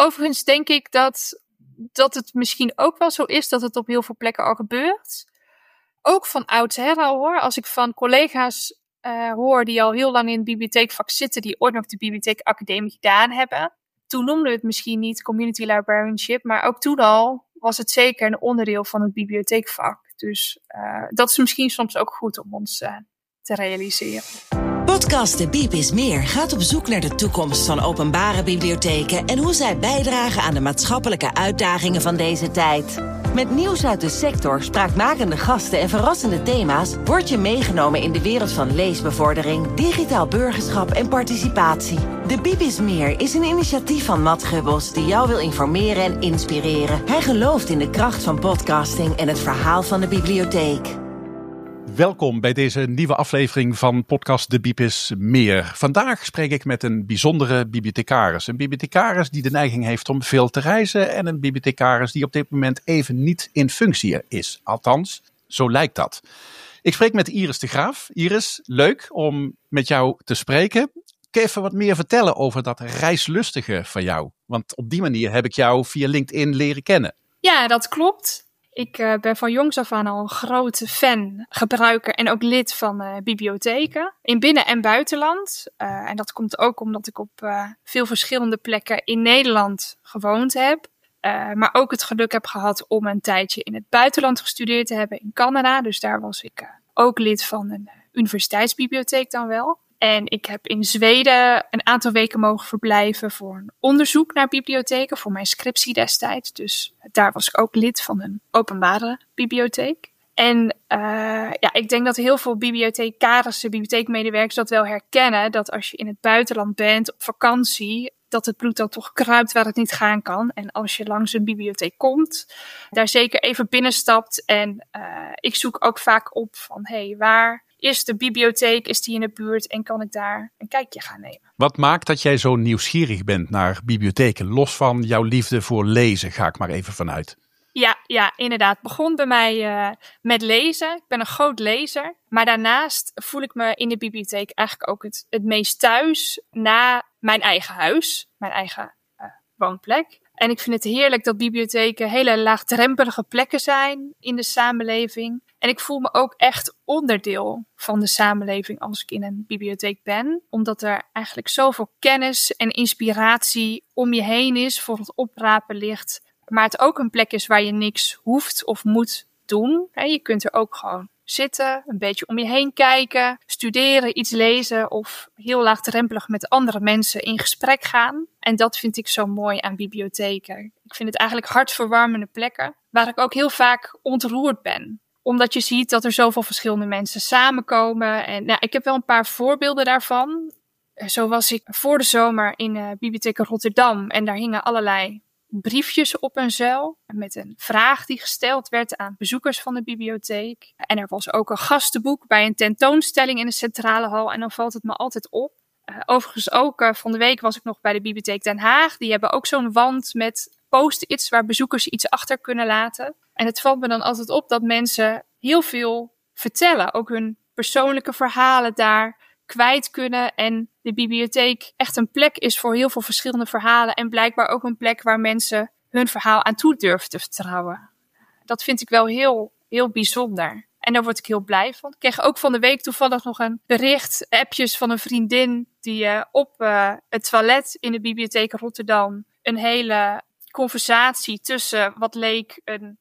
Overigens denk ik dat het misschien ook wel zo is dat het op heel veel plekken al gebeurt. Ook van oudsher al hoor. Als ik van collega's hoor die al heel lang in het bibliotheekvak zitten, die ooit nog de bibliotheekacademie gedaan hebben. Toen noemden we het misschien niet community librarianship, maar ook toen al was het zeker een onderdeel van het bibliotheekvak. Dus dat is misschien soms ook goed om ons te realiseren. Podcast De Biep is Meer gaat op zoek naar de toekomst van openbare bibliotheken en hoe zij bijdragen aan de maatschappelijke uitdagingen van deze tijd. Met nieuws uit de sector, spraakmakende gasten en verrassende thema's word je meegenomen in de wereld van leesbevordering, digitaal burgerschap en participatie. De Biep is Meer is een initiatief van Matt Gubbels die jou wil informeren en inspireren. Hij gelooft in de kracht van podcasting en het verhaal van de bibliotheek. Welkom bij deze nieuwe aflevering van podcast De Biep is Meer. Vandaag spreek ik met een bijzondere bibliothecaris. Een bibliothecaris die de neiging heeft om veel te reizen en een bibliothecaris die op dit moment even niet in functie is. Althans, zo lijkt dat. Ik spreek met Iris de Graaf. Iris, leuk om met jou te spreken. Kun je even wat meer vertellen over dat reislustige van jou? Want op die manier heb ik jou via LinkedIn leren kennen. Ja, dat klopt. Ik ben van jongs af aan al een grote fan, gebruiker en ook lid van bibliotheken in binnen- en buitenland. En dat komt ook omdat ik op veel verschillende plekken in Nederland gewoond heb. Maar ook het geluk heb gehad om een tijdje in het buitenland gestudeerd te hebben in Canada. Dus daar was ik ook lid van een universiteitsbibliotheek dan wel. En ik heb in Zweden een aantal weken mogen verblijven voor een onderzoek naar bibliotheken, voor mijn scriptie destijds. Dus daar was ik ook lid van een openbare bibliotheek. En ik denk dat heel veel bibliothecarissen, bibliotheekmedewerkers dat wel herkennen. Dat als je in het buitenland bent, op vakantie, dat het bloed dan toch kruipt waar het niet gaan kan. En als je langs een bibliotheek komt, daar zeker even binnenstapt. En ik zoek ook vaak op van, waar is de bibliotheek, is die in de buurt en kan ik daar een kijkje gaan nemen. Wat maakt dat jij zo nieuwsgierig bent naar bibliotheken? Los van jouw liefde voor lezen, ga ik maar even vanuit. Ja, inderdaad. Het begon bij mij met lezen. Ik ben een groot lezer. Maar daarnaast voel ik me in de bibliotheek eigenlijk ook het meest thuis na mijn eigen huis, mijn eigen woonplek. En ik vind het heerlijk dat bibliotheken hele laagdrempelige plekken zijn in de samenleving. En ik voel me ook echt onderdeel van de samenleving als ik in een bibliotheek ben. Omdat er eigenlijk zoveel kennis en inspiratie om je heen is, voor het oprapen ligt. Maar het ook een plek is waar je niks hoeft of moet doen. Je kunt er ook gewoon zitten, een beetje om je heen kijken, studeren, iets lezen of heel laagdrempelig met andere mensen in gesprek gaan. En dat vind ik zo mooi aan bibliotheken. Ik vind het eigenlijk hartverwarmende plekken waar ik ook heel vaak ontroerd ben. Omdat je ziet dat er zoveel verschillende mensen samenkomen. En ik heb wel een paar voorbeelden daarvan. Zo was ik voor de zomer in Bibliotheek Rotterdam en daar hingen allerlei briefjes op een zuil met een vraag die gesteld werd aan bezoekers van de bibliotheek. En er was ook een gastenboek bij een tentoonstelling in de centrale hal en dan valt het me altijd op. Overigens ook van de week was ik nog bij de Bibliotheek Den Haag. Die hebben ook zo'n wand met post-its waar bezoekers iets achter kunnen laten. En het valt me dan altijd op dat mensen heel veel vertellen. Ook hun persoonlijke verhalen daar kwijt kunnen. En de bibliotheek echt een plek is voor heel veel verschillende verhalen. En blijkbaar ook een plek waar mensen hun verhaal aan toe durven te vertrouwen. Dat vind ik wel heel, heel bijzonder. En daar word ik heel blij van. Ik kreeg ook van de week toevallig nog een bericht, appjes van een vriendin die op het toilet in de Bibliotheek Rotterdam een hele conversatie tussen wat leek een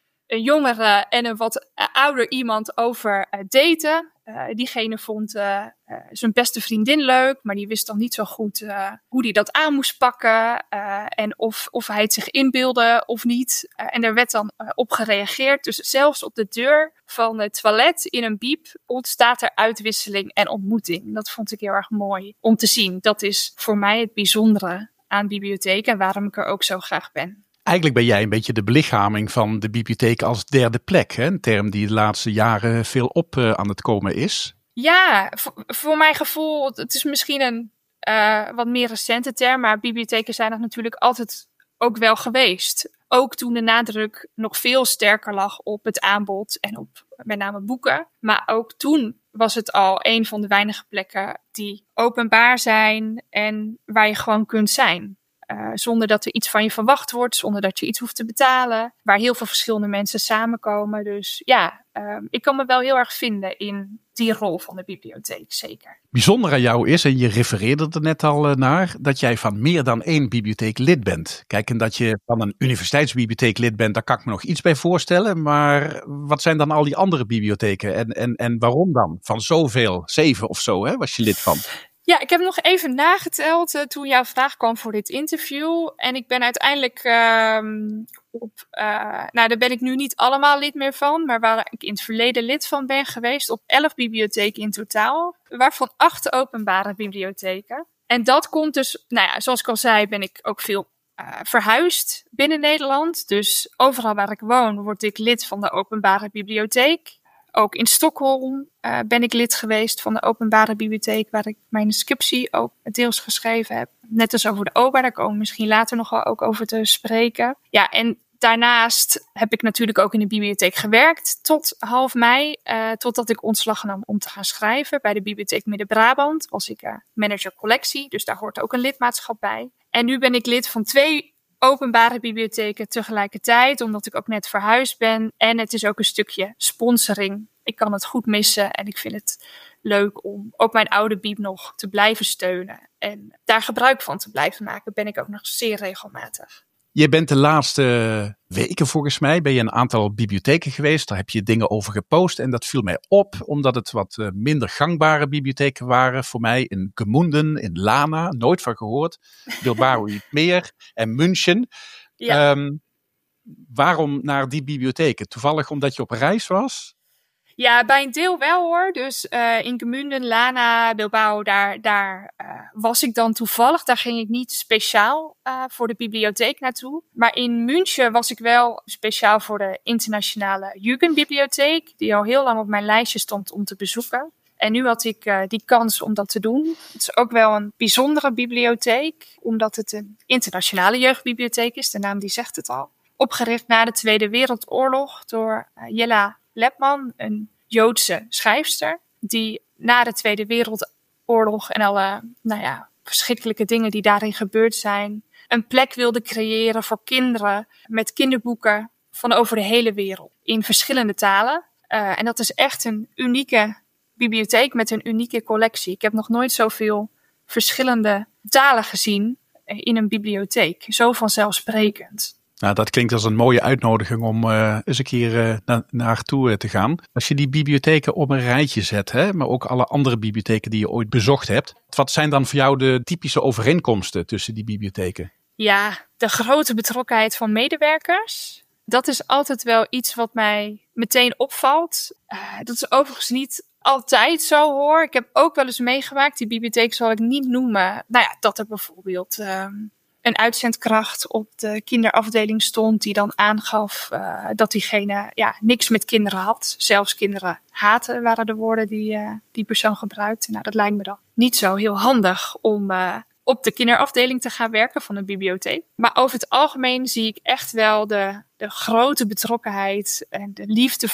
jongere en een wat ouder iemand over daten. Diegene vond zijn beste vriendin leuk, maar die wist dan niet zo goed hoe hij dat aan moest pakken. En of hij het zich inbeeldde of niet. En daar werd dan op gereageerd. Dus zelfs op de deur van het toilet in een biep ontstaat er uitwisseling en ontmoeting. Dat vond ik heel erg mooi om te zien. Dat is voor mij het bijzondere aan bibliotheken en waarom ik er ook zo graag ben. Eigenlijk ben jij een beetje de belichaming van de bibliotheek als derde plek. Hè? Een term die de laatste jaren veel op aan het komen is. Ja, voor mijn gevoel, het is misschien een wat meer recente term. Maar bibliotheken zijn er natuurlijk altijd ook wel geweest. Ook toen de nadruk nog veel sterker lag op het aanbod en op met name boeken. Maar ook toen was het al een van de weinige plekken die openbaar zijn en waar je gewoon kunt zijn. Zonder dat er iets van je verwacht wordt. Zonder dat je iets hoeft te betalen. Waar heel veel verschillende mensen samenkomen. Dus ja, ik kan me wel heel erg vinden in die rol van de bibliotheek, zeker. Bijzonder aan jou is, en je refereerde er net al naar, dat jij van meer dan één bibliotheek lid bent. Kijk, en dat je van een universiteitsbibliotheek lid bent, daar kan ik me nog iets bij voorstellen. Maar wat zijn dan al die andere bibliotheken en waarom dan? Van zoveel, 7 of zo, hè, was je lid van? Ja, ik heb nog even nageteld toen jouw vraag kwam voor dit interview. En ik ben uiteindelijk daar ben ik nu niet allemaal lid meer van. Maar waar ik in het verleden lid van ben geweest op 11 bibliotheken in totaal. Waarvan 8 openbare bibliotheken. En dat komt dus, zoals ik al zei, ben ik ook veel verhuisd binnen Nederland. Dus overal waar ik woon word ik lid van de openbare bibliotheek. Ook in Stockholm ben ik lid geweest van de openbare bibliotheek, waar ik mijn scriptie ook deels geschreven heb. Net als over de OBA, daar komen we misschien later nog wel ook over te spreken. Ja, en daarnaast heb ik natuurlijk ook in de bibliotheek gewerkt tot half mei. Totdat ik ontslag nam om te gaan schrijven. Bij de Bibliotheek Midden-Brabant was ik manager collectie, dus daar hoort ook een lidmaatschap bij. En nu ben ik lid van 2 openbare bibliotheken tegelijkertijd, omdat ik ook net verhuisd ben. En het is ook een stukje sponsoring. Ik kan het goed missen en ik vind het leuk om ook mijn oude bieb nog te blijven steunen. En daar gebruik van te blijven maken ben ik ook nog zeer regelmatig. Je bent de laatste weken volgens mij bij je een aantal bibliotheken geweest. Daar heb je dingen over gepost en dat viel mij op, omdat het wat minder gangbare bibliotheken waren voor mij. In Gmunden, in Lana, nooit van gehoord. Bilbao iets meer en München. Ja. Waarom naar die bibliotheken? Toevallig omdat je op reis was? Ja, bij een deel wel hoor. Dus in Gmunden, Lana, Bilbao, daar was ik dan toevallig. Daar ging ik niet speciaal voor de bibliotheek naartoe. Maar in München was ik wel speciaal voor de internationale Jugendbibliotheek, die al heel lang op mijn lijstje stond om te bezoeken. En nu had ik die kans om dat te doen. Het is ook wel een bijzondere bibliotheek, omdat het een internationale jeugdbibliotheek is. De naam die zegt het al. Opgericht na de Tweede Wereldoorlog door Jella Lepman, een Joodse schrijfster, die na de Tweede Wereldoorlog en alle verschrikkelijke dingen die daarin gebeurd zijn, een plek wilde creëren voor kinderen met kinderboeken van over de hele wereld in verschillende talen. En dat is echt een unieke bibliotheek met een unieke collectie. Ik heb nog nooit zoveel verschillende talen gezien in een bibliotheek. Zo vanzelfsprekend. Nou, dat klinkt als een mooie uitnodiging om eens een keer naartoe te gaan. Als je die bibliotheken op een rijtje zet, hè, maar ook alle andere bibliotheken die je ooit bezocht hebt. Wat zijn dan voor jou de typische overeenkomsten tussen die bibliotheken? Ja, de grote betrokkenheid van medewerkers. Dat is altijd wel iets wat mij meteen opvalt. Dat is overigens niet altijd zo hoor. Ik heb ook wel eens meegemaakt, die bibliotheek zal ik niet noemen. Dat er bijvoorbeeld een uitzendkracht op de kinderafdeling stond die dan aangaf dat diegene niks met kinderen had. Zelfs kinderen haten waren de woorden die die persoon gebruikte. Nou, dat lijkt me dan niet zo heel handig om op de kinderafdeling te gaan werken van een bibliotheek. Maar over het algemeen zie ik echt wel de grote betrokkenheid en de liefde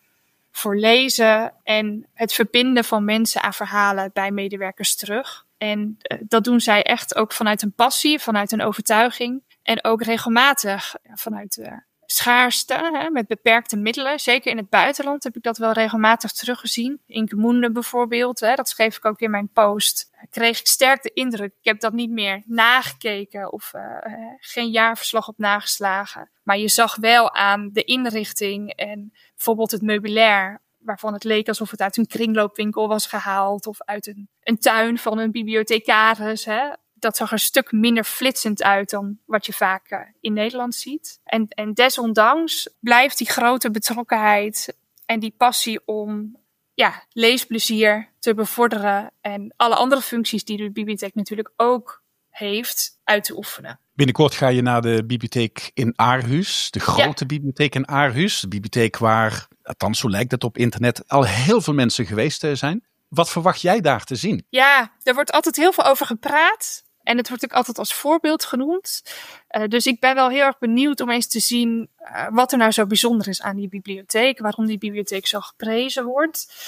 voor lezen en het verbinden van mensen aan verhalen bij medewerkers terug. En dat doen zij echt ook vanuit een passie, vanuit een overtuiging. En ook regelmatig vanuit schaarste, met beperkte middelen. Zeker in het buitenland heb ik dat wel regelmatig teruggezien. In Gmunden bijvoorbeeld, dat schreef ik ook in mijn post. Kreeg ik sterk de indruk, ik heb dat niet meer nagekeken of geen jaarverslag op nageslagen. Maar je zag wel aan de inrichting en bijvoorbeeld het meubilair, waarvan het leek alsof het uit een kringloopwinkel was gehaald of uit een tuin van een bibliothecaris. Dat zag er een stuk minder flitsend uit dan wat je vaak in Nederland ziet. En desondanks blijft die grote betrokkenheid en die passie om leesplezier te bevorderen en alle andere functies die de bibliotheek natuurlijk ook heeft, uit te oefenen. Binnenkort ga je naar de bibliotheek in Aarhus, de grote bibliotheek in Aarhus. De bibliotheek waar, althans zo lijkt het op internet, al heel veel mensen geweest zijn. Wat verwacht jij daar te zien? Ja, er wordt altijd heel veel over gepraat. En het wordt ook altijd als voorbeeld genoemd. Dus ik ben wel heel erg benieuwd om eens te zien wat er nou zo bijzonder is aan die bibliotheek. Waarom die bibliotheek zo geprezen wordt.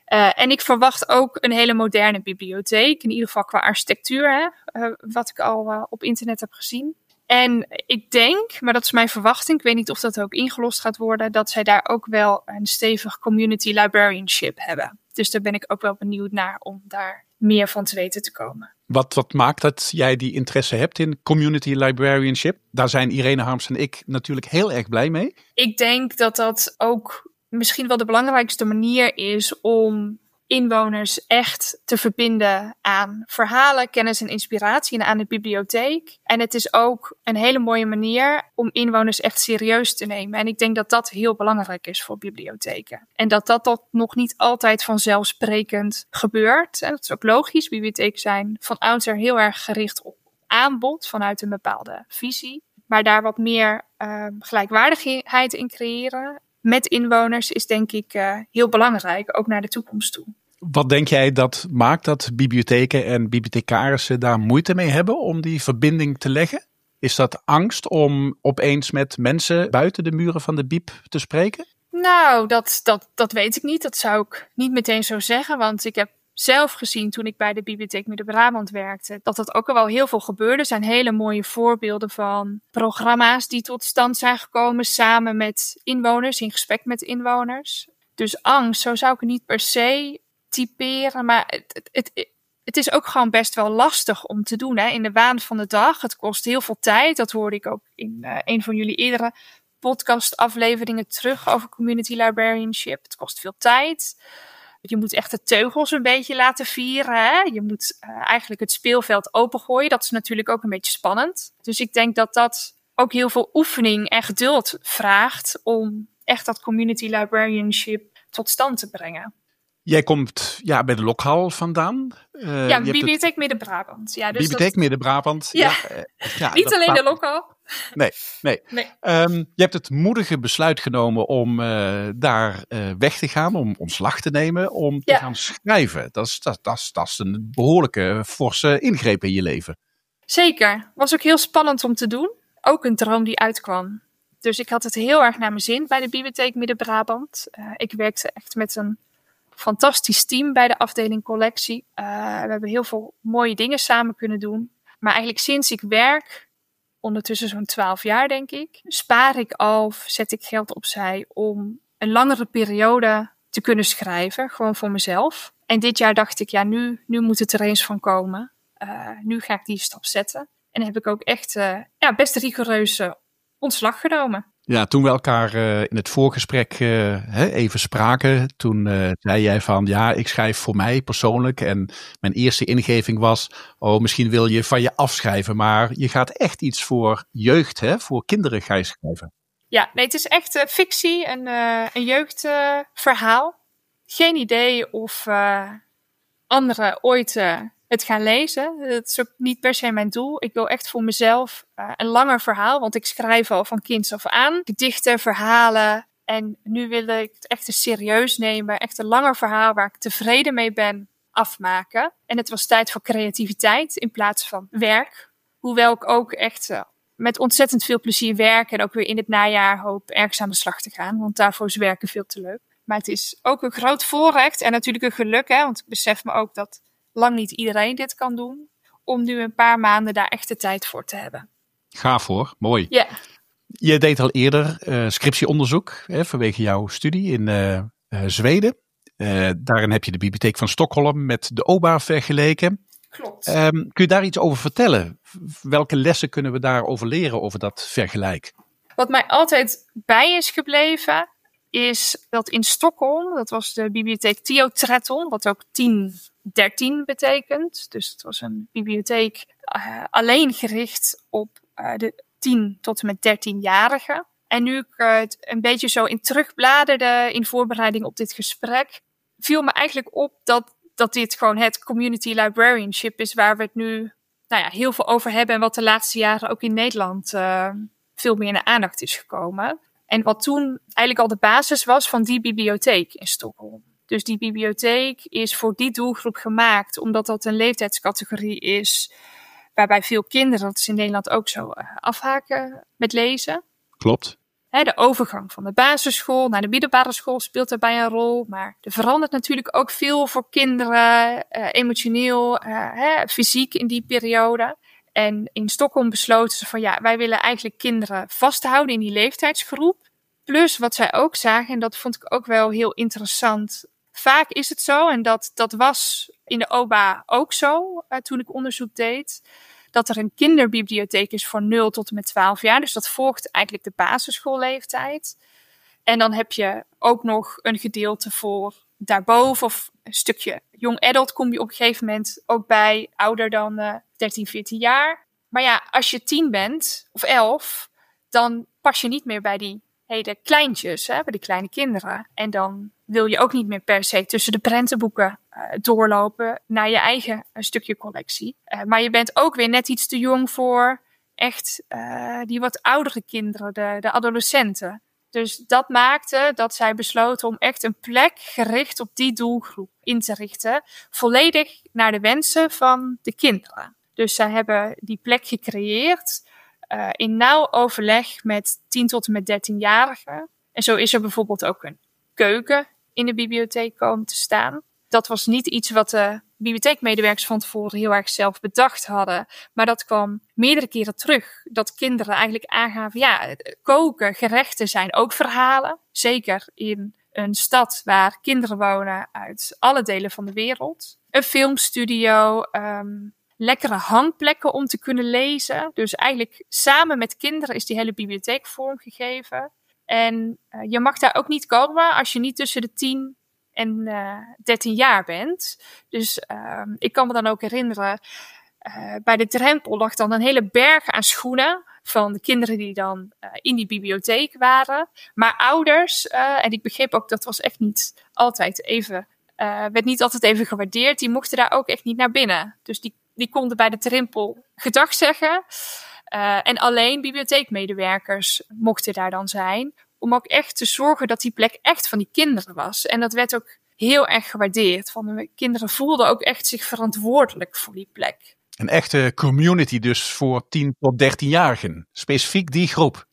En ik verwacht ook een hele moderne bibliotheek. In ieder geval qua architectuur, wat ik al op internet heb gezien. En ik denk, maar dat is mijn verwachting, ik weet niet of dat ook ingelost gaat worden, dat zij daar ook wel een stevig community librarianship hebben. Dus daar ben ik ook wel benieuwd naar om daar meer van te weten te komen. Wat maakt dat jij die interesse hebt in community librarianship? Daar zijn Irene Harms en ik natuurlijk heel erg blij mee. Ik denk dat dat ook misschien wel de belangrijkste manier is om inwoners echt te verbinden aan verhalen, kennis en inspiratie en aan de bibliotheek. En het is ook een hele mooie manier om inwoners echt serieus te nemen. En ik denk dat dat heel belangrijk is voor bibliotheken. En dat nog niet altijd vanzelfsprekend gebeurt. En dat is ook logisch. Bibliotheken zijn van oudsher heel erg gericht op aanbod vanuit een bepaalde visie. Maar daar wat meer gelijkwaardigheid in creëren met inwoners is denk ik heel belangrijk, ook naar de toekomst toe. Wat denk jij dat maakt dat bibliotheken en bibliothecarissen daar moeite mee hebben om die verbinding te leggen? Is dat angst om opeens met mensen buiten de muren van de bieb te spreken? Nou, dat weet ik niet. Dat zou ik niet meteen zo zeggen, want ik heb zelf gezien toen ik bij de Bibliotheek Midden-Brabant werkte, dat ook al wel heel veel gebeurde. Er zijn hele mooie voorbeelden van programma's die tot stand zijn gekomen samen met inwoners, in gesprek met inwoners. Dus angst, zo zou ik het niet per se typeren, maar het is ook gewoon best wel lastig om te doen, hè? In de waan van de dag. Het kost heel veel tijd. Dat hoorde ik ook in een van jullie eerdere podcastafleveringen terug over community librarianship. Het kost veel tijd. Je moet echt de teugels een beetje laten vieren. Hè? Je moet eigenlijk het speelveld opengooien. Dat is natuurlijk ook een beetje spannend. Dus ik denk dat dat ook heel veel oefening en geduld vraagt om echt dat community librarianship tot stand te brengen. Jij komt bij de Lokhal vandaan. Bibliotheek Midden-Brabant. Ja, dus Bibliotheek Midden-Brabant. Niet alleen de Lokhal. Nee. Je hebt het moedige besluit genomen om daar weg te gaan, om ontslag te nemen, om te gaan schrijven. Dat is een behoorlijke forse ingreep in je leven. Zeker. Was ook heel spannend om te doen. Ook een droom die uitkwam. Dus ik had het heel erg naar mijn zin bij de Bibliotheek Midden-Brabant. Ik werkte echt met een fantastisch team bij de afdeling collectie. We hebben heel veel mooie dingen samen kunnen doen. Maar eigenlijk sinds ik werk, ondertussen zo'n 12 jaar denk ik, spaar ik zet ik geld opzij om een langere periode te kunnen schrijven. Gewoon voor mezelf. En dit jaar dacht ik, nu moet het er eens van komen. Nu ga ik die stap zetten. En heb ik ook echt best rigoureus ontslag genomen. Ja, toen we elkaar in het voorgesprek even spraken, toen zei jij van ik schrijf voor mij persoonlijk. En mijn eerste ingeving was, misschien wil je van je afschrijven, maar je gaat echt iets voor jeugd, voor kinderen ga je schrijven. Ja, nee, het is echt fictie, een jeugdverhaal. Geen idee of anderen ooit het gaan lezen. Dat is ook niet per se mijn doel. Ik wil echt voor mezelf een langer verhaal, want ik schrijf al van kinds af aan. Gedichten, verhalen. En nu wil ik het echt eens serieus nemen. Echt een langer verhaal waar ik tevreden mee ben afmaken. En het was tijd voor creativiteit in plaats van werk. Hoewel ik ook echt met ontzettend veel plezier werk en ook weer in het najaar hoop ergens aan de slag te gaan. Want daarvoor is werken veel te leuk. Maar het is ook een groot voorrecht en natuurlijk een geluk. Want ik besef me ook dat lang niet iedereen dit kan doen. Om nu een paar maanden daar echt de tijd voor te hebben. Gaaf hoor, mooi. Ja. Je deed al eerder scriptieonderzoek vanwege jouw studie in Zweden. Daarin heb je de Bibliotheek van Stockholm met de OBA vergeleken. Klopt. Kun je daar iets over vertellen? Welke lessen kunnen we daarover leren over dat vergelijk? Wat mij altijd bij is gebleven is dat in Stockholm, dat was de bibliotheek Theo Tretton, wat ook 10-13 betekent. Dus het was een bibliotheek alleen gericht op de 10 tot en met 13-jarigen. En nu ik het een beetje zo in terugbladerde in voorbereiding op dit gesprek, viel me eigenlijk op dat dit gewoon het community librarianship is waar we het nu heel veel over hebben en wat de laatste jaren ook in Nederland veel meer in de aandacht is gekomen. En wat toen eigenlijk al de basis was van die bibliotheek in Stockholm. Dus die bibliotheek is voor die doelgroep gemaakt, omdat dat een leeftijdscategorie is waarbij veel kinderen, dat is in Nederland ook zo, afhaken met lezen. Klopt. De overgang van de basisschool naar de middelbare school speelt daarbij een rol. Maar er verandert natuurlijk ook veel voor kinderen, emotioneel, fysiek in die periode. En in Stockholm besloten ze van wij willen eigenlijk kinderen vasthouden in die leeftijdsgroep. Plus wat zij ook zagen, en dat vond ik ook wel heel interessant. Vaak is het zo, en dat was in de OBA ook zo toen ik onderzoek deed, dat er een kinderbibliotheek is voor 0 tot en met 12 jaar. Dus dat volgt eigenlijk de basisschoolleeftijd. En dan heb je ook nog een gedeelte voor daarboven of een stukje young adult kom je op een gegeven moment ook bij, ouder dan 13, 14 jaar. Maar als je 10 bent of 11, dan pas je niet meer bij die hele kleintjes, bij die kleine kinderen. En dan wil je ook niet meer per se tussen de prentenboeken doorlopen naar je eigen stukje collectie. Maar je bent ook weer net iets te jong voor echt die wat oudere kinderen, de adolescenten. Dus dat maakte dat zij besloten om echt een plek gericht op die doelgroep in te richten. Volledig naar de wensen van de kinderen. Dus zij hebben die plek gecreëerd in nauw overleg met 10 tot en met 13-jarigen. En zo is er bijvoorbeeld ook een keuken in de bibliotheek komen te staan. Dat was niet iets wat de bibliotheekmedewerkers van tevoren heel erg zelf bedacht hadden. Maar dat kwam meerdere keren terug. Dat kinderen eigenlijk aangaven, koken, gerechten zijn ook verhalen. Zeker in een stad waar kinderen wonen uit alle delen van de wereld. Een filmstudio, lekkere hangplekken om te kunnen lezen. Dus eigenlijk samen met kinderen is die hele bibliotheek vormgegeven. En je mag daar ook niet komen als je niet tussen de 10 en 13 jaar bent. Dus ik kan me dan ook herinneren, bij de drempel lag dan een hele berg aan schoenen van de kinderen die dan in die bibliotheek waren. Maar ouders, en ik begreep ook dat was echt niet altijd even, werd niet altijd even gewaardeerd, die mochten daar ook echt niet naar binnen. Dus die konden bij de drempel gedag zeggen. En alleen bibliotheekmedewerkers mochten daar dan zijn, om ook echt te zorgen dat die plek echt van die kinderen was. En dat werd ook heel erg gewaardeerd. Van de kinderen voelden ook echt zich verantwoordelijk voor die plek. Een echte community dus voor 10 tot 13-jarigen. Specifiek die groep.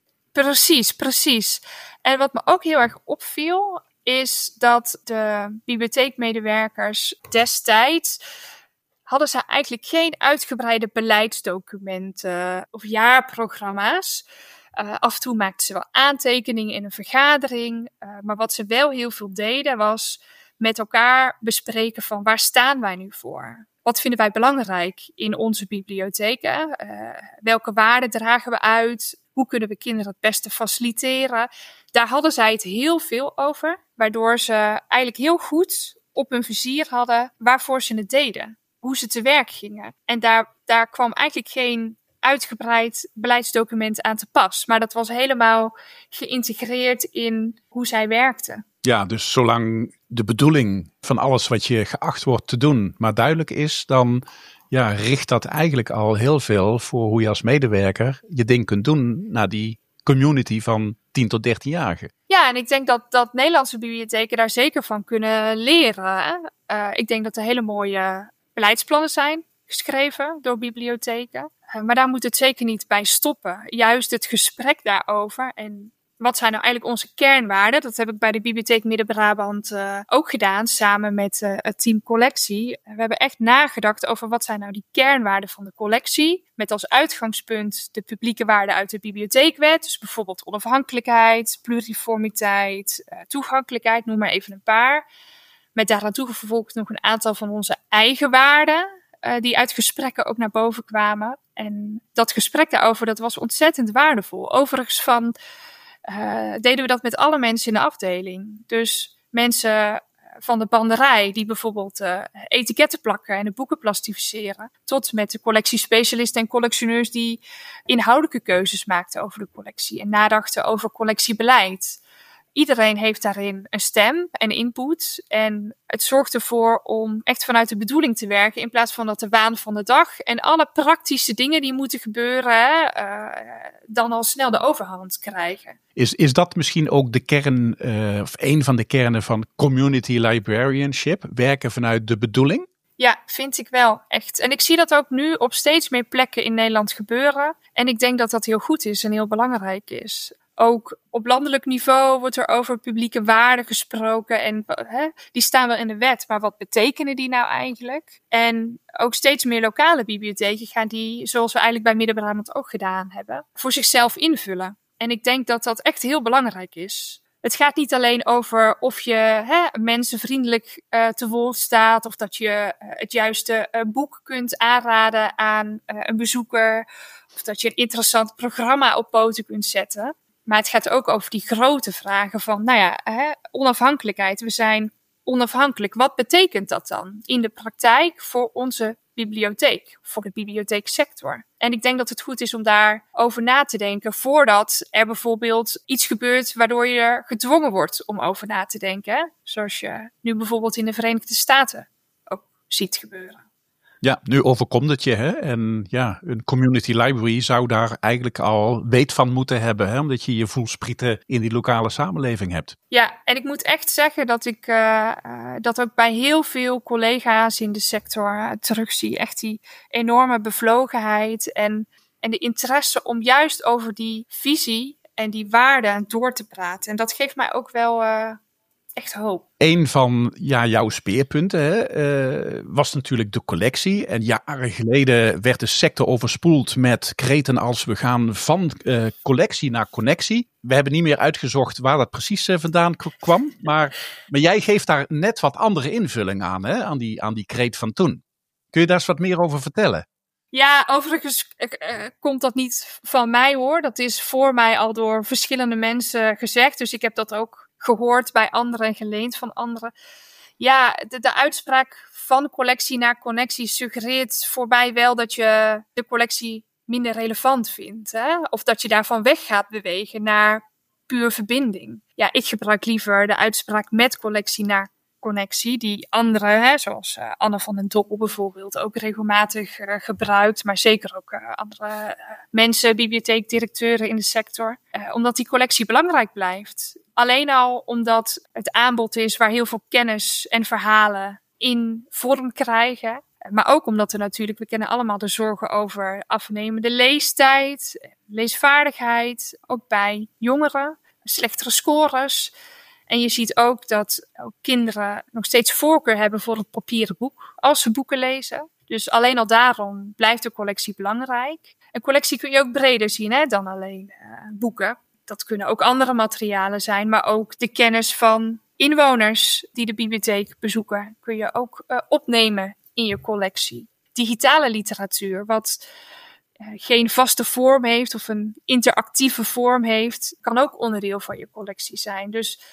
Precies. En wat me ook heel erg opviel, is dat de bibliotheekmedewerkers destijds hadden ze eigenlijk geen uitgebreide beleidsdocumenten of jaarprogramma's. Af en toe maakten ze wel aantekeningen in een vergadering. Maar wat ze wel heel veel deden was met elkaar bespreken van waar staan wij nu voor? Wat vinden wij belangrijk in onze bibliotheken? Welke waarden dragen we uit? Hoe kunnen we kinderen het beste faciliteren? Daar hadden zij het heel veel over. Waardoor ze eigenlijk heel goed op hun vizier hadden waarvoor ze het deden. Hoe ze te werk gingen. En daar kwam eigenlijk geen uitgebreid beleidsdocument aan te pas. Maar dat was helemaal geïntegreerd in hoe zij werkten. Ja, dus zolang de bedoeling van alles wat je geacht wordt te doen maar duidelijk is, dan richt dat eigenlijk al heel veel voor hoe je als medewerker je ding kunt doen naar die community van 10 tot 13-jarigen. Ja, en ik denk dat Nederlandse bibliotheken daar zeker van kunnen leren. Ik denk dat er hele mooie beleidsplannen zijn geschreven door bibliotheken. Maar daar moet het zeker niet bij stoppen. Juist het gesprek daarover en wat zijn nou eigenlijk onze kernwaarden? Dat heb ik bij de Bibliotheek Midden-Brabant ook gedaan, samen met het team collectie. We hebben echt nagedacht over wat zijn nou die kernwaarden van de collectie. Met als uitgangspunt de publieke waarden uit de bibliotheekwet. Dus bijvoorbeeld onafhankelijkheid, pluriformiteit, toegankelijkheid, noem maar even een paar. Met daaraan toegevoegd nog een aantal van onze eigen waarden, die uit gesprekken ook naar boven kwamen. En dat gesprek daarover, dat was ontzettend waardevol. Overigens deden we dat met alle mensen in de afdeling. Dus mensen van de banderij die bijvoorbeeld etiketten plakken en de boeken plastificeren. Tot met de collectiespecialisten en collectioneurs die inhoudelijke keuzes maakten over de collectie. En nadachten over collectiebeleid. Iedereen heeft daarin een stem en input. En het zorgt ervoor om echt vanuit de bedoeling te werken. In plaats van dat de waan van de dag en alle praktische dingen die moeten gebeuren, dan al snel de overhand krijgen. Is dat misschien ook de kern, of een van de kernen van community librarianship? Werken vanuit de bedoeling? Ja, vind ik wel, echt. En ik zie dat ook nu op steeds meer plekken in Nederland gebeuren. En ik denk dat dat heel goed is en heel belangrijk is. Ook op landelijk niveau wordt er over publieke waarden gesproken. En die staan wel in de wet, maar wat betekenen die nou eigenlijk? En ook steeds meer lokale bibliotheken gaan die, zoals we eigenlijk bij Midden-Brabant ook gedaan hebben, voor zichzelf invullen. En ik denk dat dat echt heel belangrijk is. Het gaat niet alleen over of je mensen vriendelijk te woord staat, of dat je het juiste boek kunt aanraden aan een bezoeker, of dat je een interessant programma op poten kunt zetten. Maar het gaat ook over die grote vragen van, onafhankelijkheid. We zijn onafhankelijk. Wat betekent dat dan in de praktijk voor onze bibliotheek, voor de bibliotheeksector? En ik denk dat het goed is om daarover na te denken voordat er bijvoorbeeld iets gebeurt waardoor je er gedwongen wordt om over na te denken. Zoals je nu bijvoorbeeld in de Verenigde Staten ook ziet gebeuren. Ja, nu overkomt het je. Hè? En ja, een community library zou daar eigenlijk al weet van moeten hebben. Hè? Omdat je je voelsprieten in die lokale samenleving hebt. Ja, en ik moet echt zeggen dat ik dat ook bij heel veel collega's in de sector terugzie. Echt die enorme bevlogenheid en de interesse om juist over die visie en die waarden door te praten. En dat geeft mij ook wel echt hoop. Een van jouw speerpunten was natuurlijk de collectie. En jaren geleden werd de sector overspoeld met kreten als we gaan van collectie naar connectie. We hebben niet meer uitgezocht waar dat precies vandaan kwam. Maar jij geeft daar net wat andere invulling aan, hè? Aan die kreet van toen. Kun je daar eens wat meer over vertellen? Ja, overigens komt dat niet van mij hoor. Dat is voor mij al door verschillende mensen gezegd. Dus ik heb dat ook gehoord bij anderen en geleend van anderen. Ja, de uitspraak van collectie naar connectie suggereert voor mij wel dat je de collectie minder relevant vindt. Hè? Of dat je daarvan weg gaat bewegen naar puur verbinding. Ja, ik gebruik liever de uitspraak met collectie naar connectie, die anderen, zoals Anne van den Doppel bijvoorbeeld, ook regelmatig gebruikt, maar zeker ook andere mensen, bibliotheekdirecteuren in de sector, omdat die collectie belangrijk blijft. Alleen al omdat het aanbod is waar heel veel kennis en verhalen in vorm krijgen, maar ook omdat er natuurlijk, we kennen allemaal de zorgen over afnemende leestijd, leesvaardigheid, ook bij jongeren, slechtere scores. En je ziet ook dat ook kinderen nog steeds voorkeur hebben voor het papieren boek als ze boeken lezen. Dus alleen al daarom blijft de collectie belangrijk. Een collectie kun je ook breder zien dan alleen boeken. Dat kunnen ook andere materialen zijn, maar ook de kennis van inwoners die de bibliotheek bezoeken kun je ook opnemen in je collectie. Digitale literatuur, wat geen vaste vorm heeft of een interactieve vorm heeft, kan ook onderdeel van je collectie zijn. Dus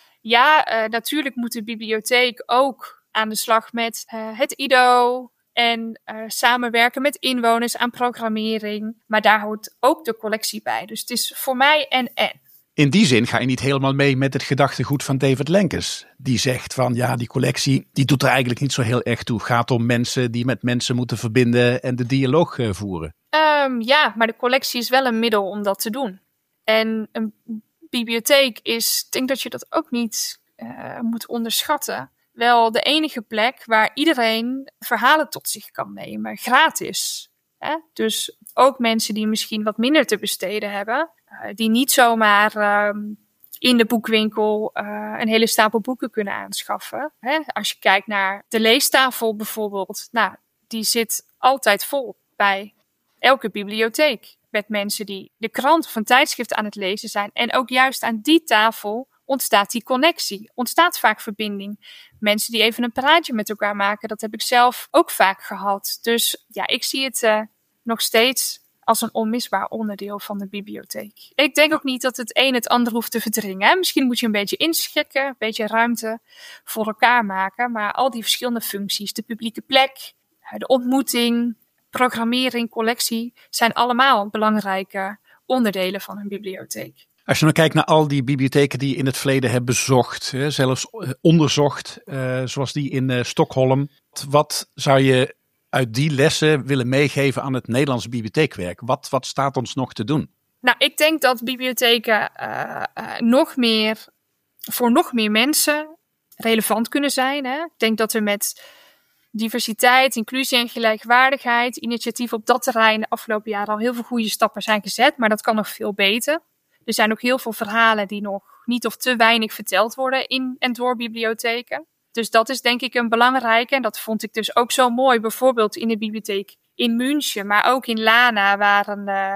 ja, natuurlijk moet de bibliotheek ook aan de slag met het IDO en samenwerken met inwoners aan programmering. Maar daar hoort ook de collectie bij. Dus het is voor mij en. In die zin ga je niet helemaal mee met het gedachtegoed van David Lenkes. Die zegt van die collectie die doet er eigenlijk niet zo heel erg toe. Het gaat om mensen die met mensen moeten verbinden en de dialoog voeren. Ja, maar de collectie is wel een middel om dat te doen. En een bibliotheek is, ik denk dat je dat ook niet moet onderschatten, wel de enige plek waar iedereen verhalen tot zich kan nemen, gratis. Hè? Dus ook mensen die misschien wat minder te besteden hebben, die niet zomaar in de boekwinkel een hele stapel boeken kunnen aanschaffen. Hè? Als je kijkt naar de leestafel bijvoorbeeld, die zit altijd vol bij elke bibliotheek. Met mensen die de krant of een tijdschrift aan het lezen zijn. En ook juist aan die tafel ontstaat die connectie. Ontstaat vaak verbinding. Mensen die even een praatje met elkaar maken. Dat heb ik zelf ook vaak gehad. Dus ja, ik zie het nog steeds als een onmisbaar onderdeel van de bibliotheek. Ik denk ook niet dat het een het ander hoeft te verdringen. Hè? Misschien moet je een beetje inschikken. Een beetje ruimte voor elkaar maken. Maar al die verschillende functies. De publieke plek. De ontmoeting. Programmering, collectie zijn allemaal belangrijke onderdelen van een bibliotheek. Als je nou kijkt naar al die bibliotheken die je in het verleden hebt bezocht, zelfs onderzocht, zoals die in Stockholm. Wat zou je uit die lessen willen meegeven aan het Nederlandse bibliotheekwerk? Wat staat ons nog te doen? Nou, ik denk dat bibliotheken voor nog meer mensen relevant kunnen zijn. Hè? Ik denk dat er met diversiteit, inclusie en gelijkwaardigheid, initiatieven op dat terrein de afgelopen jaren al heel veel goede stappen zijn gezet, maar dat kan nog veel beter. Er zijn ook heel veel verhalen die nog niet of te weinig verteld worden in en door bibliotheken. Dus dat is denk ik een belangrijke. En dat vond ik dus ook zo mooi. Bijvoorbeeld in de bibliotheek in München, maar ook in Lana, waar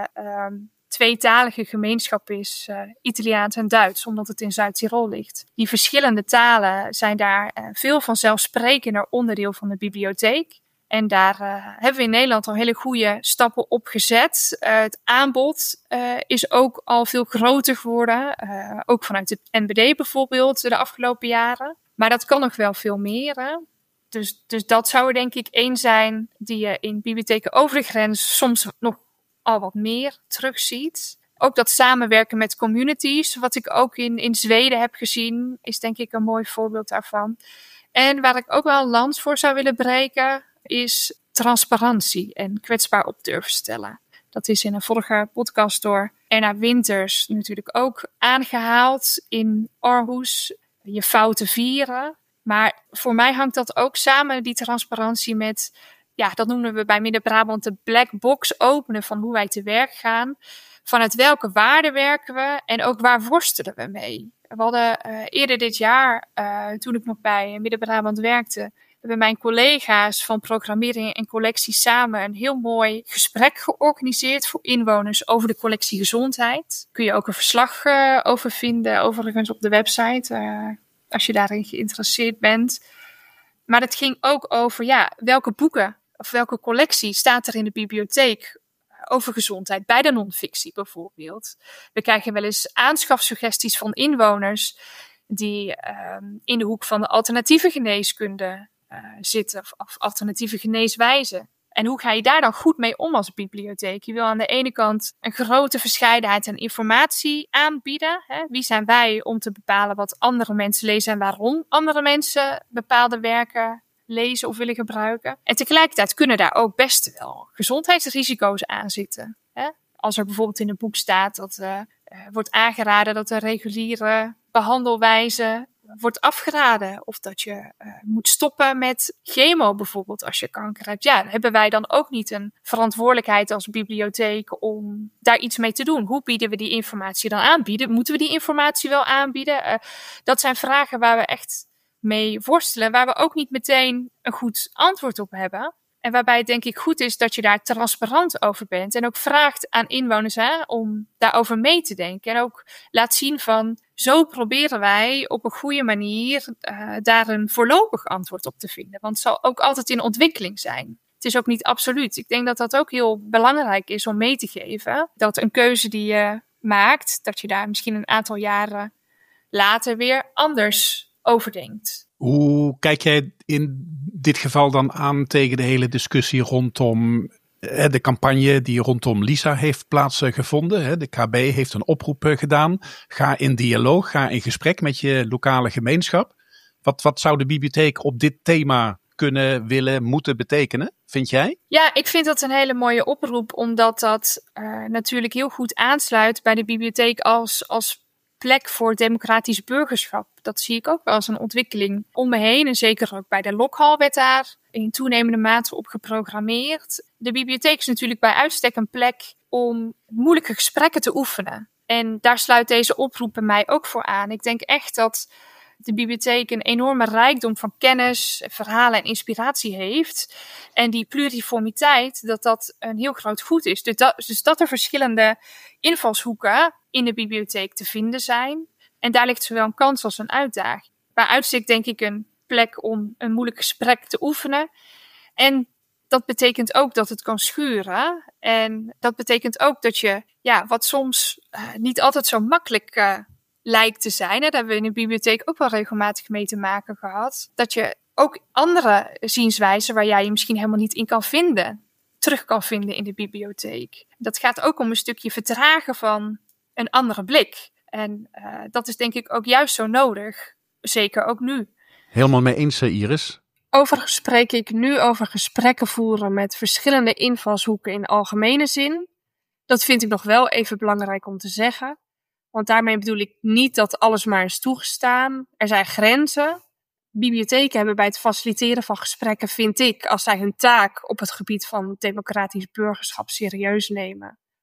een tweetalige gemeenschap is, Italiaans en Duits, omdat het in Zuid-Tirol ligt. Die verschillende talen zijn daar veel vanzelfsprekender onderdeel van de bibliotheek. En daar hebben we in Nederland al hele goede stappen op gezet. Het aanbod is ook al veel groter geworden. Ook vanuit het NBD bijvoorbeeld de afgelopen jaren. Maar dat kan nog wel veel meer. Hè? Dus dat zou er denk ik één zijn die je in bibliotheken over de grens soms nog al wat meer terugziet. Ook dat samenwerken met communities, wat ik ook in Zweden heb gezien, is denk ik een mooi voorbeeld daarvan. En waar ik ook wel een lans voor zou willen breken, is transparantie en kwetsbaar op durven stellen. Dat is in een vorige podcast door Erna Winters natuurlijk ook aangehaald in Aarhus. Je fouten vieren. Maar voor mij hangt dat ook samen, die transparantie, met, dat noemen we bij Midden-Brabant de black box openen van hoe wij te werk gaan. Vanuit welke waarden werken we en ook waar worstelen we mee? We hadden eerder dit jaar, toen ik nog bij Midden-Brabant werkte, hebben mijn collega's van programmering en collectie samen een heel mooi gesprek georganiseerd voor inwoners over de collectie gezondheid. Kun je ook een verslag over vinden, overigens op de website, als je daarin geïnteresseerd bent. Maar het ging ook over welke boeken of welke collectie staat er in de bibliotheek over gezondheid, bij de non-fictie bijvoorbeeld. We krijgen wel eens aanschafsuggesties van inwoners die in de hoek van de alternatieve geneeskunde zitten of alternatieve geneeswijzen. En hoe ga je daar dan goed mee om als bibliotheek? Je wil aan de ene kant een grote verscheidenheid aan informatie aanbieden. Hè? Wie zijn wij om te bepalen wat andere mensen lezen en waarom andere mensen bepaalde werken lezen of willen gebruiken. En tegelijkertijd kunnen daar ook best wel gezondheidsrisico's aan zitten. Hè? Als er bijvoorbeeld in een boek staat dat wordt aangeraden dat een reguliere behandelwijze wordt afgeraden. Of dat je moet stoppen met chemo bijvoorbeeld als je kanker hebt. Ja, hebben wij dan ook niet een verantwoordelijkheid als bibliotheek om daar iets mee te doen? Hoe bieden we die informatie dan aanbieden? Moeten we die informatie wel aanbieden? Dat zijn vragen waar we echt mee worstelen, waar we ook niet meteen een goed antwoord op hebben. En waarbij het denk ik goed is dat je daar transparant over bent. En ook vraagt aan inwoners om daarover mee te denken. En ook laat zien van, zo proberen wij op een goede manier daar een voorlopig antwoord op te vinden. Want het zal ook altijd in ontwikkeling zijn. Het is ook niet absoluut. Ik denk dat dat ook heel belangrijk is om mee te geven. Dat een keuze die je maakt, dat je daar misschien een aantal jaren later weer anders over denkt. Hoe kijk jij in dit geval dan aan tegen de hele discussie rondom de campagne die rondom Lisa heeft plaatsgevonden? De KB heeft een oproep gedaan. Ga in dialoog, ga in gesprek met je lokale gemeenschap. Wat zou de bibliotheek op dit thema kunnen, willen, moeten betekenen, vind jij? Ja, ik vind dat een hele mooie oproep, omdat dat natuurlijk heel goed aansluit bij de bibliotheek als plek voor democratisch burgerschap. Dat zie ik ook wel als een ontwikkeling om me heen. En zeker ook bij de Lokhal werd daar in toenemende mate op geprogrammeerd. De bibliotheek is natuurlijk bij uitstek een plek om moeilijke gesprekken te oefenen. En daar sluit deze oproep bij mij ook voor aan. Ik denk echt dat de bibliotheek een enorme rijkdom van kennis, verhalen en inspiratie heeft. En die pluriformiteit, dat een heel groot goed is. Dus dat er verschillende invalshoeken in de bibliotheek te vinden zijn. En daar ligt zowel een kans als een uitdaging. Bij uitstek denk ik een plek om een moeilijk gesprek te oefenen. En dat betekent ook dat het kan schuren. En dat betekent ook dat je, wat soms niet altijd zo makkelijk lijkt te zijn. Daar hebben we in de bibliotheek ook wel regelmatig mee te maken gehad. Dat je ook andere zienswijzen waar jij je misschien helemaal niet in kan vinden, terug kan vinden in de bibliotheek. Dat gaat ook om een stukje vertragen van een andere blik. En dat is denk ik ook juist zo nodig. Zeker ook nu. Helemaal mee eens, Iris. Overigens spreek ik nu over gesprekken voeren met verschillende invalshoeken in algemene zin. Dat vind ik nog wel even belangrijk om te zeggen. Want daarmee bedoel ik niet dat alles maar is toegestaan. Er zijn grenzen. Bibliotheken hebben bij het faciliteren van gesprekken, vind ik, als zij hun taak op het gebied van democratisch burgerschap serieus nemen,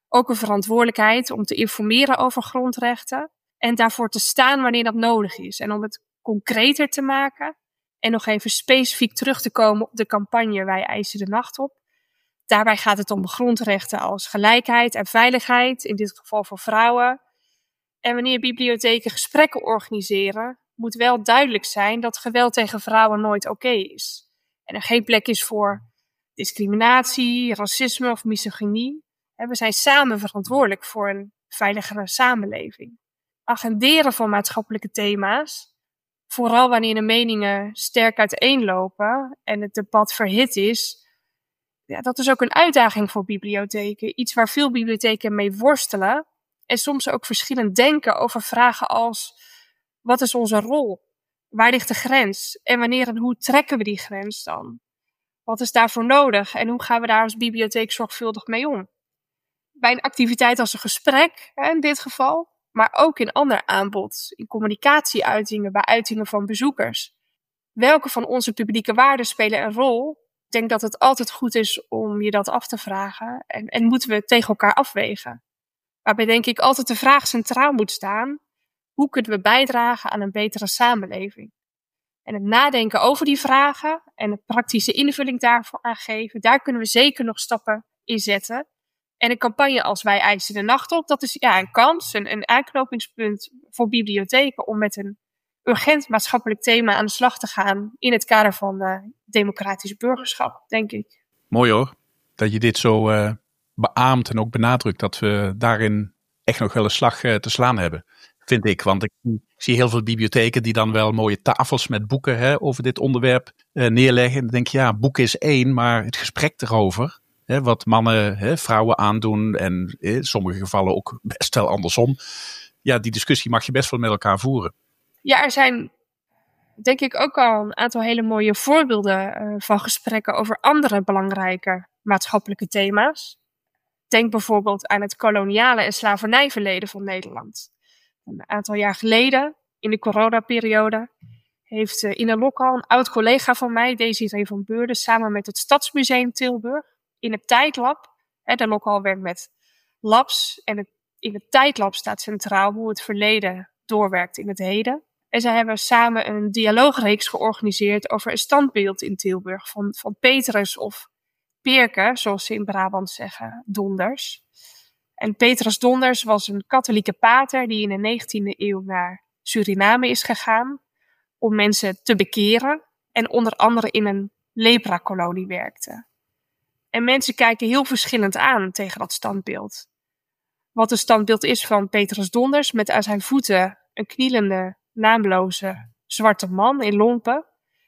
Ook een verantwoordelijkheid om te informeren over grondrechten en daarvoor te staan wanneer dat nodig is. En om het concreter te maken en nog even specifiek terug te komen op de campagne Wij eisen de nacht op. Daarbij gaat het om grondrechten als gelijkheid en veiligheid, in dit geval voor vrouwen. En wanneer bibliotheken gesprekken organiseren, moet wel duidelijk zijn dat geweld tegen vrouwen nooit oké is. En er geen plek is voor discriminatie, racisme of misogynie. We zijn samen verantwoordelijk voor een veiligere samenleving. Agenderen van maatschappelijke thema's, vooral wanneer de meningen sterk uiteenlopen en het debat verhit is, ja, dat is ook een uitdaging voor bibliotheken. Iets waar veel bibliotheken mee worstelen en soms ook verschillend denken over vragen als: wat is onze rol? Waar ligt de grens? En wanneer en hoe trekken we die grens dan? Wat is daarvoor nodig en hoe gaan we daar als bibliotheek zorgvuldig mee om? Bij een activiteit als een gesprek, in dit geval, maar ook in ander aanbod, in communicatieuitingen, bij uitingen van bezoekers. Welke van onze publieke waarden spelen een rol? Ik denk dat het altijd goed is om je dat af te vragen en moeten we tegen elkaar afwegen. Waarbij denk ik altijd de vraag centraal moet staan: hoe kunnen we bijdragen aan een betere samenleving? En het nadenken over die vragen en de praktische invulling daarvoor aangeven, daar kunnen we zeker nog stappen in zetten. En een campagne als Wij eisen de nacht op, dat is een kans, een aanknopingspunt voor bibliotheken om met een urgent maatschappelijk thema aan de slag te gaan in het kader van democratisch burgerschap, denk ik. Mooi hoor, dat je dit zo beaamt en ook benadrukt dat we daarin echt nog wel een slag te slaan hebben, vind ik. Want ik zie heel veel bibliotheken die dan wel mooie tafels met boeken over dit onderwerp neerleggen. En dan denk je, boek is één, maar het gesprek erover, wat mannen, vrouwen aandoen en in sommige gevallen ook best wel andersom. Ja, die discussie mag je best wel met elkaar voeren. Ja, er zijn denk ik ook al een aantal hele mooie voorbeelden van gesprekken over andere belangrijke maatschappelijke thema's. Denk bijvoorbeeld aan het koloniale en slavernijverleden van Nederland. Een aantal jaar geleden, in de coronaperiode, heeft Ina Lokal, een oud collega van mij, Desiree van Beurden, samen met het Stadsmuseum Tilburg in het Tijdlab. De Lokal werkt met labs en in het Tijdlab staat centraal hoe het verleden doorwerkt in het heden. En zij hebben samen een dialoogreeks georganiseerd over een standbeeld in Tilburg van Petrus of Peerke, zoals ze in Brabant zeggen, Donders. En Petrus Donders was een katholieke pater die in de 19e eeuw naar Suriname is gegaan om mensen te bekeren en onder andere in een leprakolonie werkte. En mensen kijken heel verschillend aan tegen dat standbeeld. Wat een standbeeld is van Petrus Donders met aan zijn voeten een knielende, naamloze zwarte man in lompen,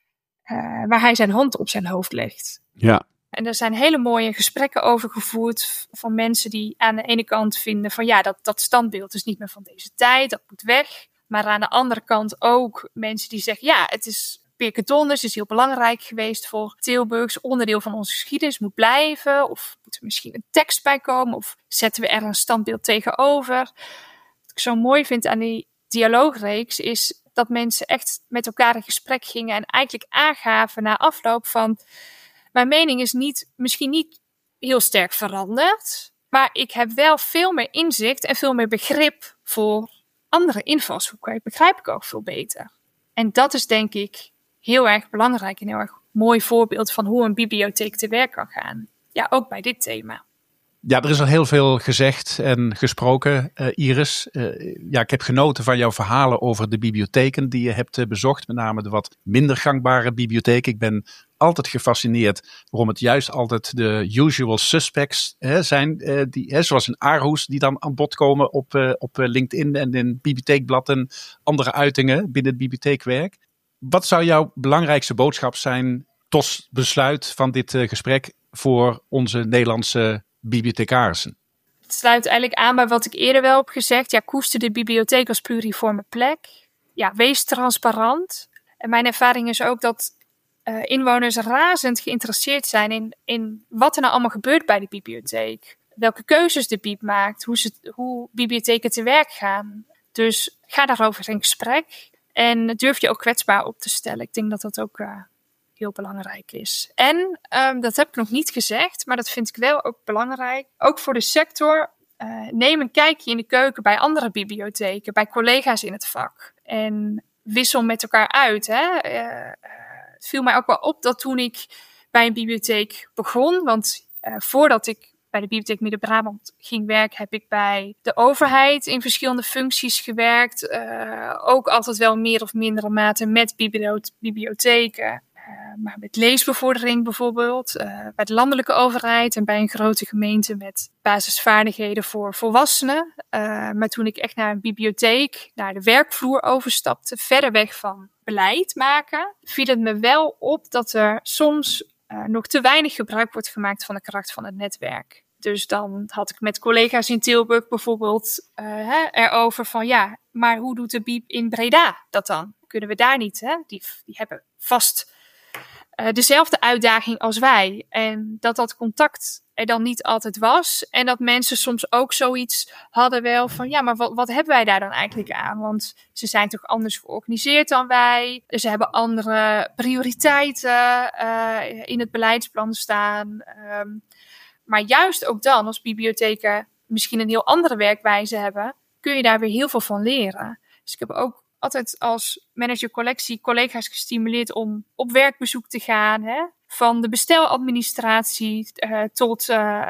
waar hij zijn hand op zijn hoofd legt. Ja. En er zijn hele mooie gesprekken over gevoerd van mensen die aan de ene kant vinden van dat standbeeld is niet meer van deze tijd, dat moet weg. Maar aan de andere kant ook mensen die zeggen het is Peerke Donders is heel belangrijk geweest voor Tilburgs, onderdeel van onze geschiedenis, moet blijven. Of moet er misschien een tekst bij komen of zetten we er een standbeeld tegenover. Wat ik zo mooi vind aan die dialoogreeks is dat mensen echt met elkaar in gesprek gingen en eigenlijk aangaven na afloop van: mijn mening is misschien niet heel sterk veranderd, maar ik heb wel veel meer inzicht en veel meer begrip voor andere invalshoeken. Dat begrijp ik ook veel beter. En dat is denk ik heel erg belangrijk en heel erg mooi voorbeeld van hoe een bibliotheek te werk kan gaan. Ja, ook bij dit thema. Ja, er is al heel veel gezegd en gesproken, Iris. Ik heb genoten van jouw verhalen over de bibliotheken die je hebt bezocht. Met name de wat minder gangbare bibliotheken. Ik ben altijd gefascineerd waarom het juist altijd de usual suspects zijn. Zoals in Aarhus die dan aan bod komen op LinkedIn en in Bibliotheekblad en andere uitingen binnen het bibliotheekwerk. Wat zou jouw belangrijkste boodschap zijn tot besluit van dit gesprek voor onze Nederlandse bibliothecarissen? Het sluit eigenlijk aan bij wat ik eerder wel heb gezegd. Koester de bibliotheek als pluriforme plek. Wees transparant. En mijn ervaring is ook dat inwoners razend geïnteresseerd zijn in wat er nou allemaal gebeurt bij de bibliotheek. Welke keuzes de bieb maakt. Hoe bibliotheken te werk gaan. Dus ga daarover in gesprek. En durf je ook kwetsbaar op te stellen. Ik denk dat dat ook heel belangrijk is. En dat heb ik nog niet gezegd, maar dat vind ik wel ook belangrijk. Ook voor de sector neem een kijkje in de keuken bij andere bibliotheken, bij collega's in het vak. En wissel met elkaar uit. Het viel mij ook wel op dat toen ik bij een bibliotheek begon, want voordat ik bij de Bibliotheek Midden-Brabant ging werken, heb ik bij de overheid in verschillende functies gewerkt. Ook altijd wel meer of mindere mate met bibliotheken. Maar met leesbevordering bijvoorbeeld, bij de landelijke overheid en bij een grote gemeente met basisvaardigheden voor volwassenen. Maar toen ik echt naar een bibliotheek, naar de werkvloer overstapte, verder weg van beleid maken, viel het me wel op dat er soms nog te weinig gebruik wordt gemaakt van de kracht van het netwerk. Dus dan had ik met collega's in Tilburg bijvoorbeeld erover van ja, maar hoe doet de Biep in Breda dat dan? Kunnen we daar niet? Hè? Die hebben vast dezelfde uitdaging als wij. En dat contact er dan niet altijd was. En dat mensen soms ook zoiets hadden wel van ja, maar wat hebben wij daar dan eigenlijk aan? Want ze zijn toch anders georganiseerd dan wij. Ze hebben andere prioriteiten in het beleidsplan staan. Maar juist ook dan, als bibliotheken misschien een heel andere werkwijze hebben, kun je daar weer heel veel van leren. Dus ik heb ook altijd als manager collectie collega's gestimuleerd om op werkbezoek te gaan. Hè? Van de besteladministratie tot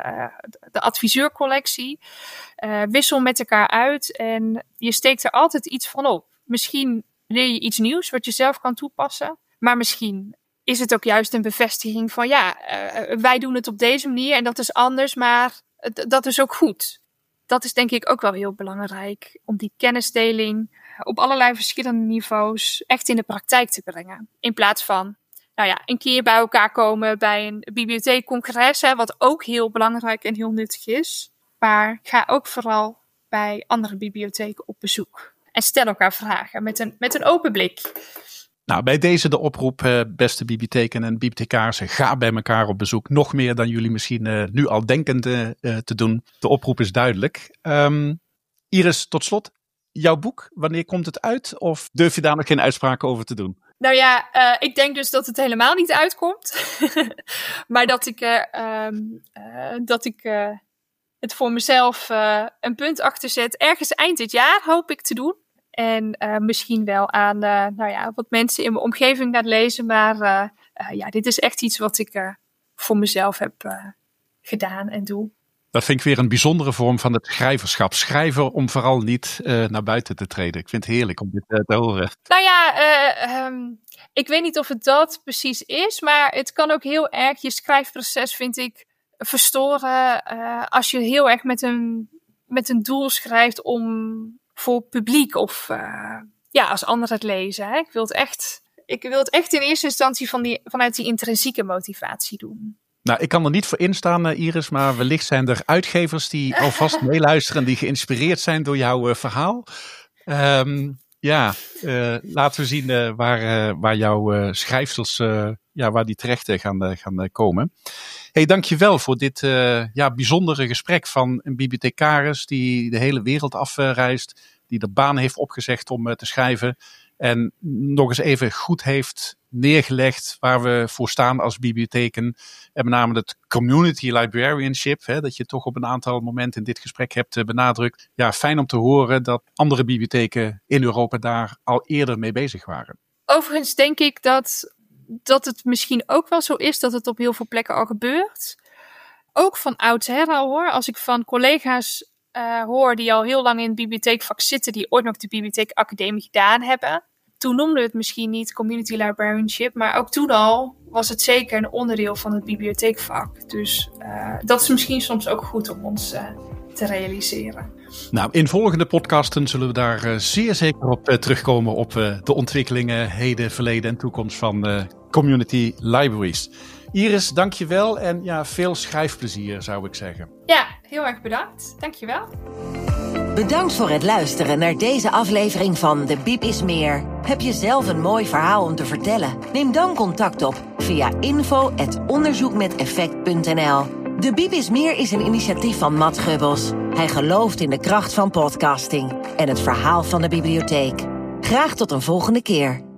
de adviseurcollectie. Wissel met elkaar uit en je steekt er altijd iets van op. Misschien leer je iets nieuws wat je zelf kan toepassen. Maar misschien is het ook juist een bevestiging van ja, wij doen het op deze manier en dat is anders, maar dat is ook goed. Dat is denk ik ook wel heel belangrijk om die kennisdeling op allerlei verschillende niveaus echt in de praktijk te brengen. In plaats van een keer bij elkaar komen bij een bibliotheekcongres, wat ook heel belangrijk en heel nuttig is. Maar ga ook vooral bij andere bibliotheken op bezoek. En stel elkaar vragen met een open blik. Nou, bij deze de oproep, beste bibliotheken en bibliothecaarsen, ga bij elkaar op bezoek. Nog meer dan jullie misschien nu al denken te doen. De oproep is duidelijk. Iris, tot slot, jouw boek, wanneer komt het uit? Of durf je daar nog geen uitspraken over te doen? Nou ja, ik denk dus dat het helemaal niet uitkomt. Maar dat ik het voor mezelf een punt achter zet. Ergens eind dit jaar hoop ik te doen. En misschien wel aan wat mensen in mijn omgeving laat lezen. Maar dit is echt iets wat ik voor mezelf heb gedaan en doe. Dat vind ik weer een bijzondere vorm van het schrijverschap. Schrijven om vooral niet naar buiten te treden. Ik vind het heerlijk om dit te horen. Nou ja, ik weet niet of het dat precies is. Maar het kan ook heel erg je schrijfproces, vind ik, verstoren. Als je heel erg met een doel schrijft voor publiek of als anderen het lezen. Hè? Ik wil het echt in eerste instantie vanuit die intrinsieke motivatie doen. Nou, ik kan er niet voor instaan, Iris, maar wellicht zijn er uitgevers die alvast meeluisteren en die geïnspireerd zijn door jouw verhaal. Laten we zien waar jouw schrijfsels, waar die terecht gaan komen. Hey, dankjewel voor dit bijzondere gesprek van een bibliothecaris die de hele wereld afreist, die de baan heeft opgezegd om te schrijven en nog eens even goed heeft neergelegd waar we voor staan als bibliotheken. En met name het community librarianship, dat je toch op een aantal momenten in dit gesprek hebt benadrukt. Ja, fijn om te horen dat andere bibliotheken in Europa daar al eerder mee bezig waren. Overigens denk ik dat het misschien ook wel zo is dat het op heel veel plekken al gebeurt. Ook van oudsher al hoor. Als ik van collega's hoor die al heel lang in het bibliotheekvak zitten, die ooit nog de bibliotheekacademie gedaan hebben. Toen noemden we het misschien niet community librarianship, maar ook toen al was het zeker een onderdeel van het bibliotheekvak. Dus dat is misschien soms ook goed om ons te realiseren. Nou, in volgende podcasten zullen we daar zeer zeker op terugkomen op de ontwikkelingen, heden, verleden en toekomst van community libraries. Iris, dankjewel en veel schrijfplezier zou ik zeggen. Ja, heel erg bedankt. Dankjewel. Bedankt voor het luisteren naar deze aflevering van De Biep is Meer. Heb je zelf een mooi verhaal om te vertellen? Neem dan contact op via info@onderzoekmeteffect.nl. De Biep is Meer is een initiatief van Matt Gubbels. Hij gelooft in de kracht van podcasting en het verhaal van de bibliotheek. Graag tot een volgende keer.